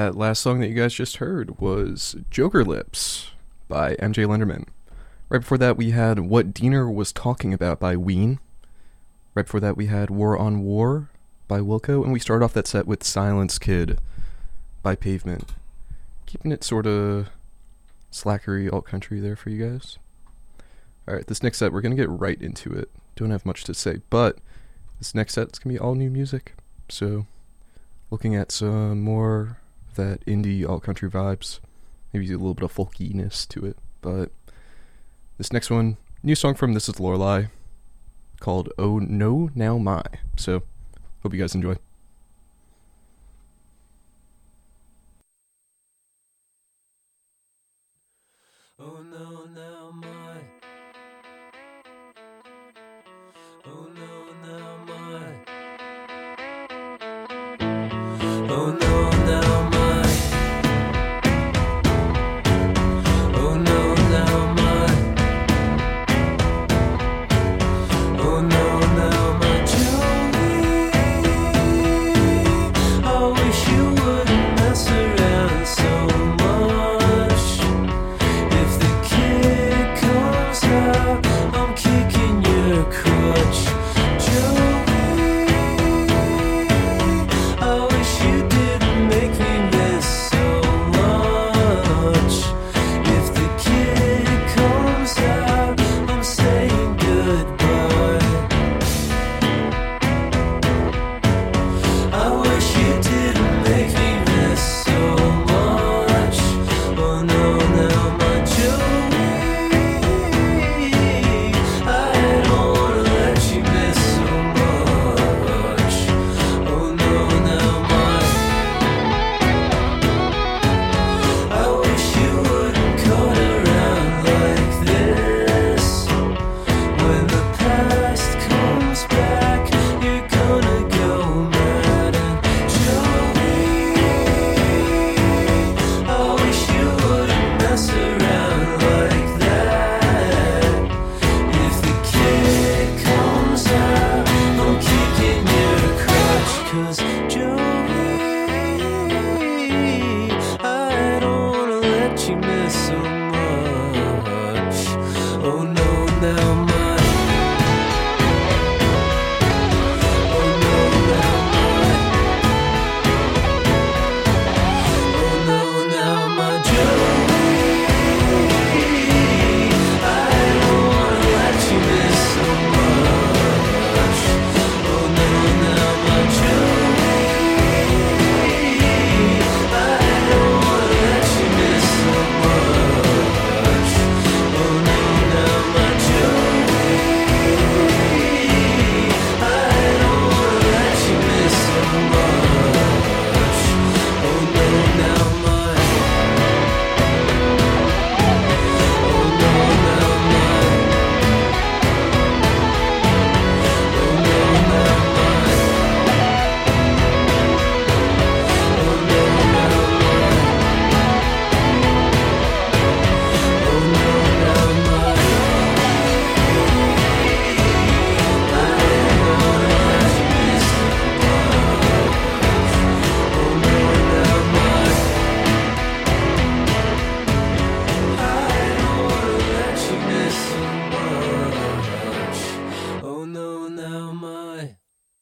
That last song that you guys just heard was Joker Lips by MJ Lenderman. Right before that, we had What Diener Was Talking About by Ween. Right before that, we had War on War by Wilco. And we started off that set with Silence Kid by Pavement. Keeping it sort of slackery alt-country there for you guys. Alright, this next set, we're going to get right into it. Don't have much to say, but this next set is going to be all new music. So, looking at some more of that indie alt-country vibes. Maybe a little bit of folkiness to it. But this next one, new song from This Is Lorelei called Oh No Now My. So, hope you guys enjoy. Oh no, now my. Oh no, now my. Oh no, now my. Oh no, now my. Oh no, now my Joey. I wish you wouldn't mess around so much. If the kid comes out, I'm kicking your crutch. Joey, I wish you didn't make me miss so much. If the kid comes out, I'm saying goodbye. I wish you didn't make me miss so much. Oh no, now my Joey, I don't wanna let you miss so much. Oh no, now my. I wish you wouldn't cut around like this. When the past comes back, you're gonna go mad. And Joey, I wish you wouldn't mess around like that. If the kid comes out, I'm kicking your crotch. 'Cause Joey, I don't wanna let you miss so much. Oh no, now my. Oh no, now my. Oh no, now my Joey, I don't wanna let you miss so much. Oh no, now my Joey, I don't wanna let you miss so much. Oh no, now my Joey, I don't wanna let you miss so much. Oh no, now my. Oh no, now my. Oh no, now my. Oh no, now my. Oh no, now my. I don't wanna let you miss so much. Oh no, now my. I don't wanna let you miss so much. Oh no, now my.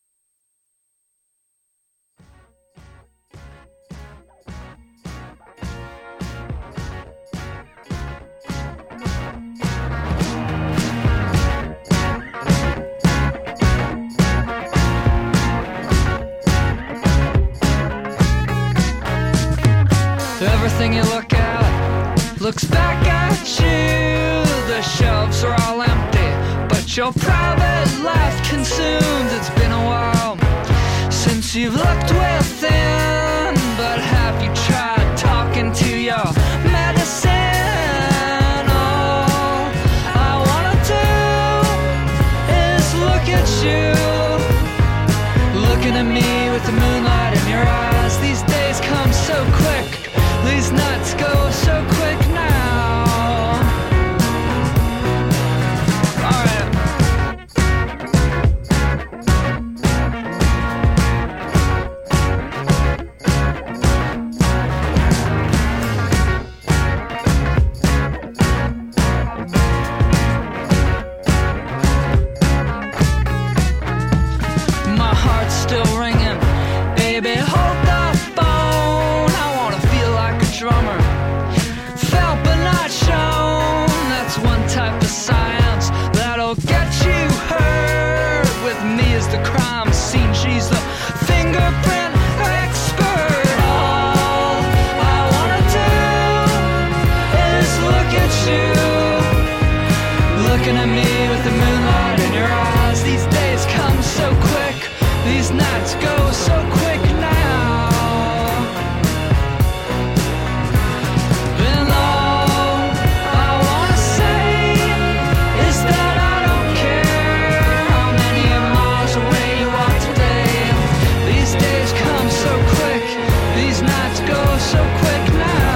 Everything you look at looks back at you. The shelves are all empty, but your private life consumed. It's been a while since you've looked within, but have you tried talking to your medicine? All I wanna do is look at you, looking at me with the moonlight in your eyes. These days come so quick, these nights go so quick now. Alright. looking at me with the moonlight in your eyes. These days come so quick, these nights go so quick now. And all I wanna say is that I don't care how many miles away you are today. These days come so quick, these nights go so quick now.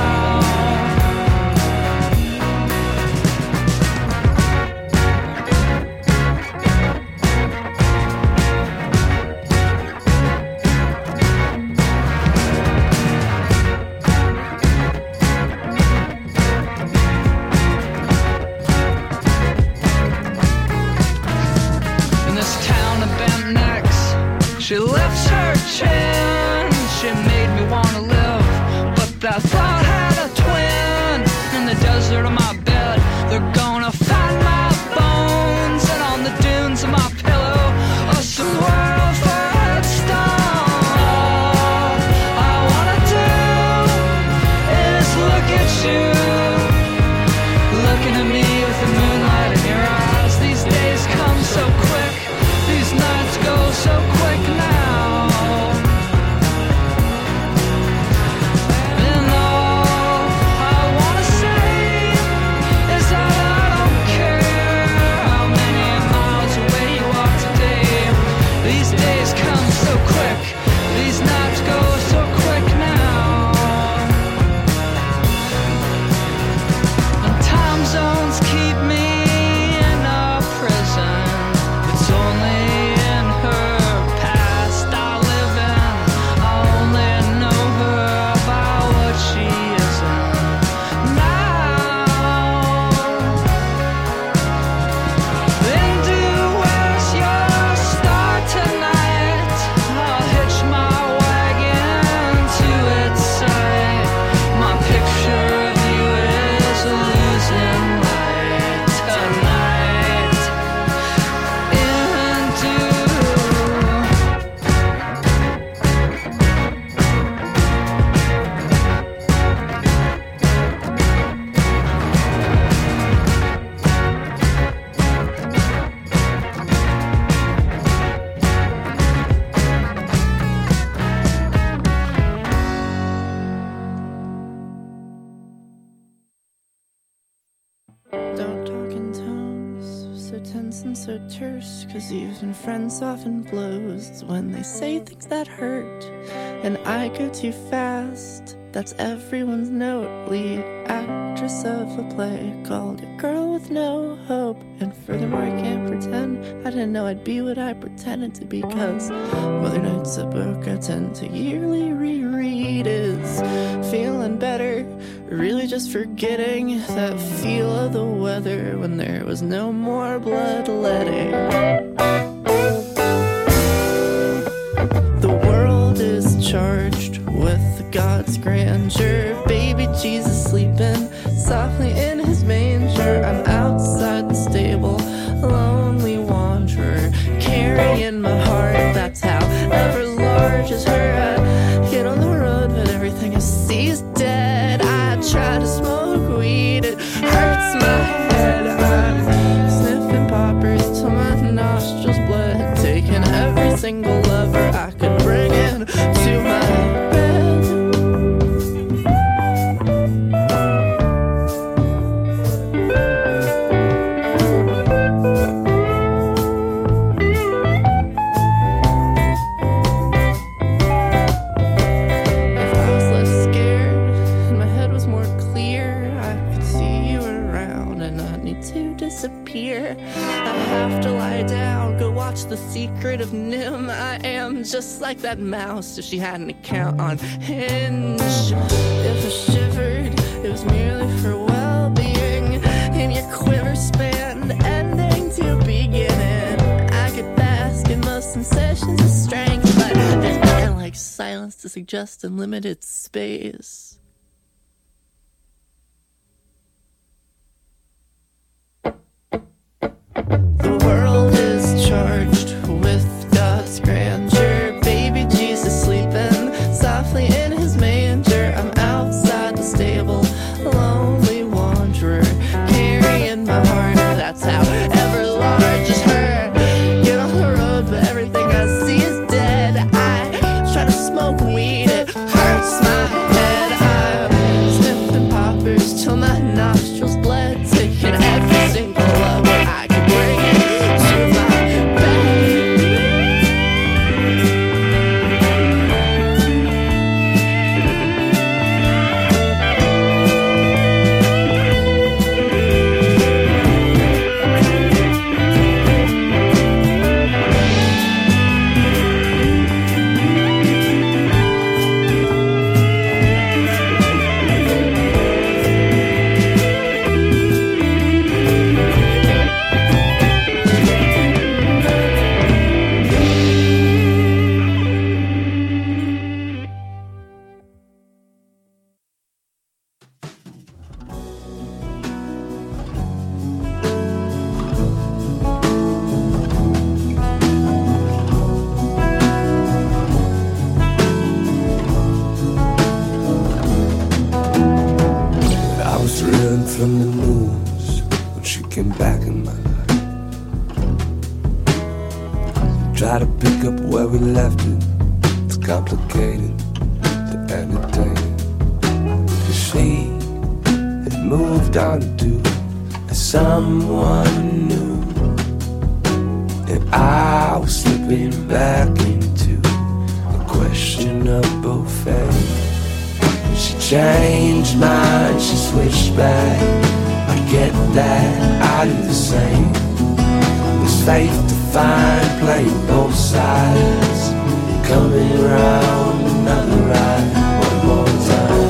In this town of bent necks, she lifts her chin. She made me wanna live, but that thought had a twin. In the desert of my bed, they're gonna find my bones, and on the dunes of my pillow, a swirl for a headstone. All I wanna do is look at you, looking at me with the moonlight in your eyes. These days come so quick, these nights go so quick now. And all I wanna say is that I don't care how many miles away you are today. These days come so quick, these nights go so quick now. And time zones keep me in a prison. It's only in her past I live in. I only know her by what she isn't now. Then do where's your star tonight? I'll hitch my wagon to its side. My picture of you is losing light tonight. Into Don't talk in tones so tense and so terse, 'cause even friends soften blows when they say things that hurt. And I go too fast, that's everyone's note. Lead actress of a play called A Girl with No Hope. And furthermore, I can't pretend I didn't know I'd be what I pretended to be, 'cause Mother Night's a book I tend to yearly reread. Is feeling better, really just forgetting that feel of the weather when there was no more bloodletting. The world is charged with God's grandeur. Baby Jesus sleeping softly in his manger. I'm outside the stable, lonely wanderer, carrying my heart. That's how ever large is her. I get on the road, but everything I see is dead. I try to smoke weed, it hurts my head. I'm sniffing poppers till my nostrils bled, taking every single lover I could bring in to my bed. If I was less scared and my head was more clear, I could see you around and I need to disappear. I have to lie down, go watch The Secret of Nim. I am just like that mouse if she had an account on Hinge. If I shivered, it was merely for well-being. In your quiver span, the ending to beginning. I could bask in most sensations of strength, but there's nothing like silence to suggest unlimited space. The world is charged with God's grandeur. Baby Jesus sleeping softly in his manger. I'm outside the stable, lonely wanderer, carrying my heart. That's how from the news when she came back in my life. Try to pick up where we left it. It's complicated to entertain it. 'Cause she had moved on to someone new, and I was slipping back into a questionable fate. She changed mine, she switched back. I get that, I do the same. There's faith to find, playing both sides, coming around another ride, one more time.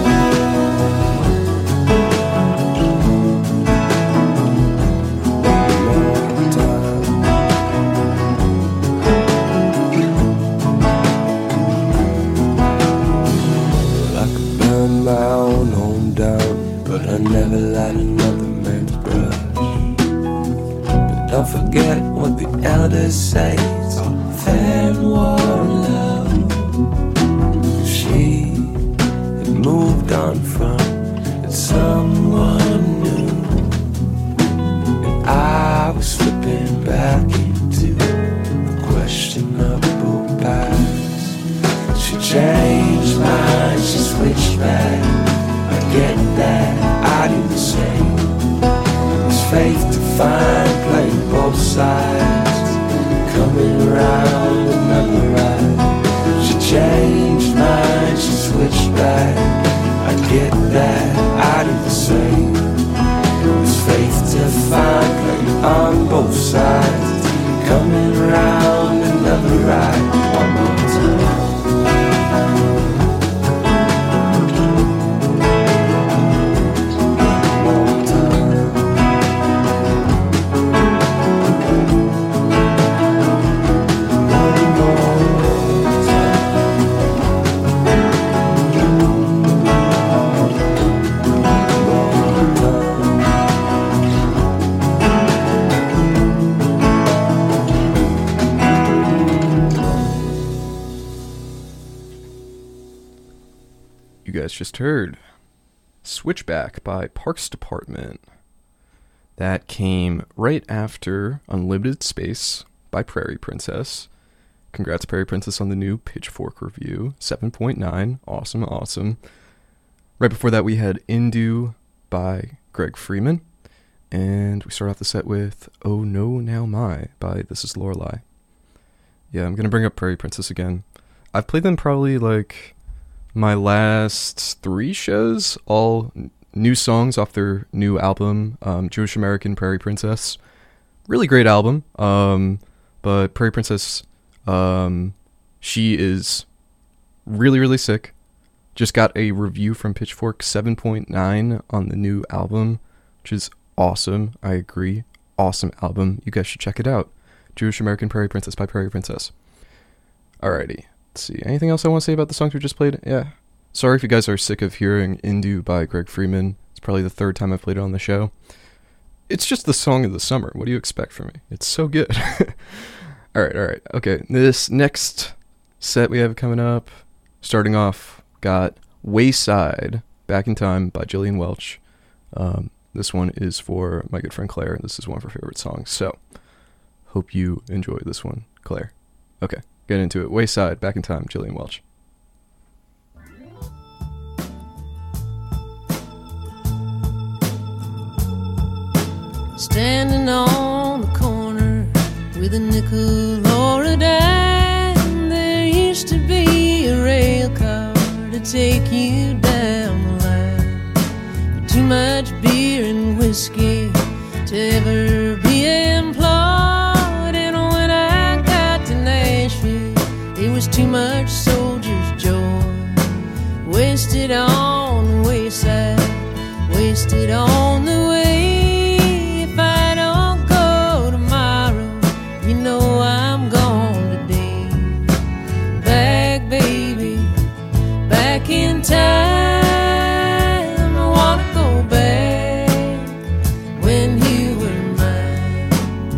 But I never light another man's brush. But don't forget what the elders say, it's all fair and war and love. She had moved on from someone new, and I was slipping back into a questionable past. She changed mine, she switched back. I get that, I do the same. There's faith to find, playing both sides, coming around another ride. She changed mine, she switched back. I get that, I do the same. There's faith to find, playing on both sides, coming around another ride. One more time. You guys just heard Switchback by Parks Department. That came right after Unlimited Space by Prairie Princess. Congrats, Prairie Princess, on the new Pitchfork review. 7.9. Awesome, awesome. Right before that, we had Indu by Greg Freeman. And we start off the set with Oh No Now My by This Is Lorelei. Yeah, I'm going to bring up Prairie Princess again. I've played them probably like my last 3 shows, all new songs off their new album, Jewish American Prairie Princess. Really great album, but Prairie Princess, she is really, really sick. Just got a review from Pitchfork, 7.9 on the new album, which is awesome. I agree. Awesome album. You guys should check it out. Jewish American Prairie Princess by Prairie Princess. Alrighty. Let's see. Anything else I want to say about the songs we just played? Yeah. Sorry if you guys are sick of hearing Indu by Greg Freeman. It's probably the 3rd time I've played it on the show. It's just the song of the summer. What do you expect from me? It's so good. Alright. Okay. This next set we have coming up, starting off, got Wayside, Back in Time by Jillian Welch. This one is for my good friend Claire. This is one of her favorite songs. So, hope you enjoy this one, Claire. Okay. Get into it. Wayside, Back in Time, Jillian Welch. Standing on the corner with a nickel or a dime, there used to be a rail car to take you down the line. But too much beer and whiskey to ever be employed, and when I got to Nashville, it was too much soldier's joy. Wasted on the wayside, wasted on the way. If I don't go tomorrow, you know I'm gone today. Back, baby, back in time. I wanna go back when you were mine.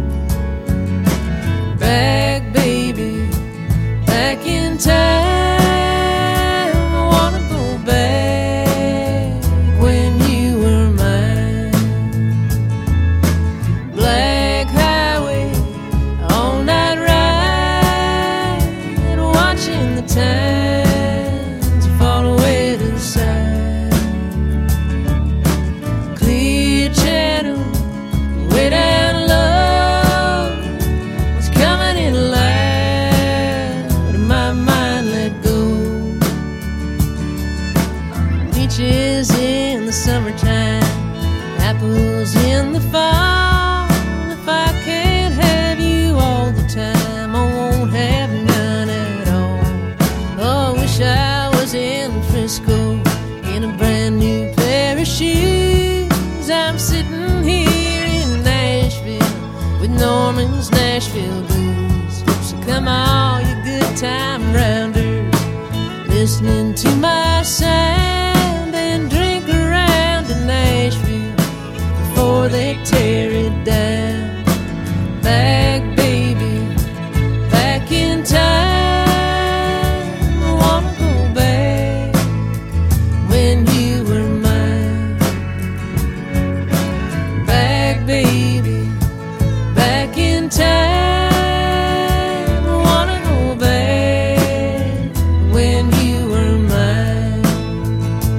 Back, baby, back in time. I wanna go back when you were mine. summertime, apples in the fall. If I can't have you all the time, I won't have none at all. Oh, I wish I was in Frisco in a brand new pair of shoes. I'm sitting here in Nashville with Norman's Nashville blues. So come all you good time rounders, listening to my sound, and drink around in Nashville before they tear it down. Back, baby, back in time. I wanna go back when you were mine. Back, baby, back in time. I wanna go back when you were mine.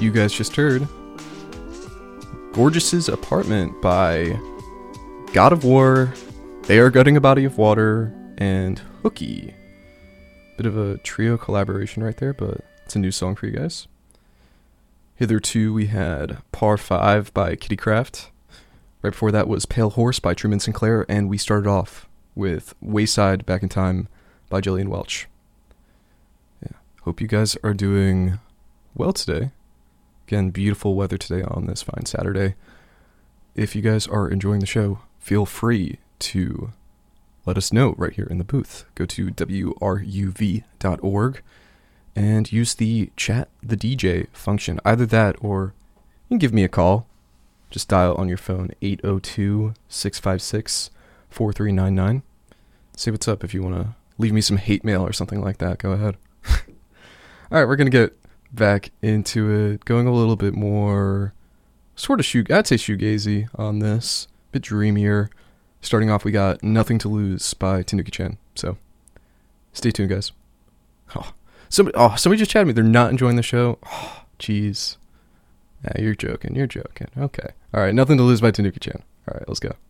you guys just heard Gorgeous's Apartment by God of War, They Are Gutting a Body of Water, and Hooky. Bit of a trio collaboration right there, but it's a new song for you guys. Hitherto we had Par 5 by Kitty Craft. Right before that was Pale Horse by Truman Sinclair, and we started off with Wayside Back in Time by Jillian Welch. Yeah, hope you guys are doing well today. Again, beautiful weather today on this fine Saturday. If you guys are enjoying the show, feel free to let us know right here in the booth. Go to WRUV.org and use the chat the DJ function. Either that or you can give me a call. Just dial on your phone 802-656-4399. Say what's up if you want to leave me some hate mail or something like that. Go ahead. Alright, we're going to get back into it. Going a little bit more sort of I'd say shoegazy on this. A bit dreamier. Starting off, we got Nothing to Lose by Tanuki-chan. So, stay tuned, guys. Somebody just chatted me. They're not enjoying the show. Oh, jeez. You're joking. Okay. Alright, Nothing to Lose by Tanuki-chan. Alright, let's go.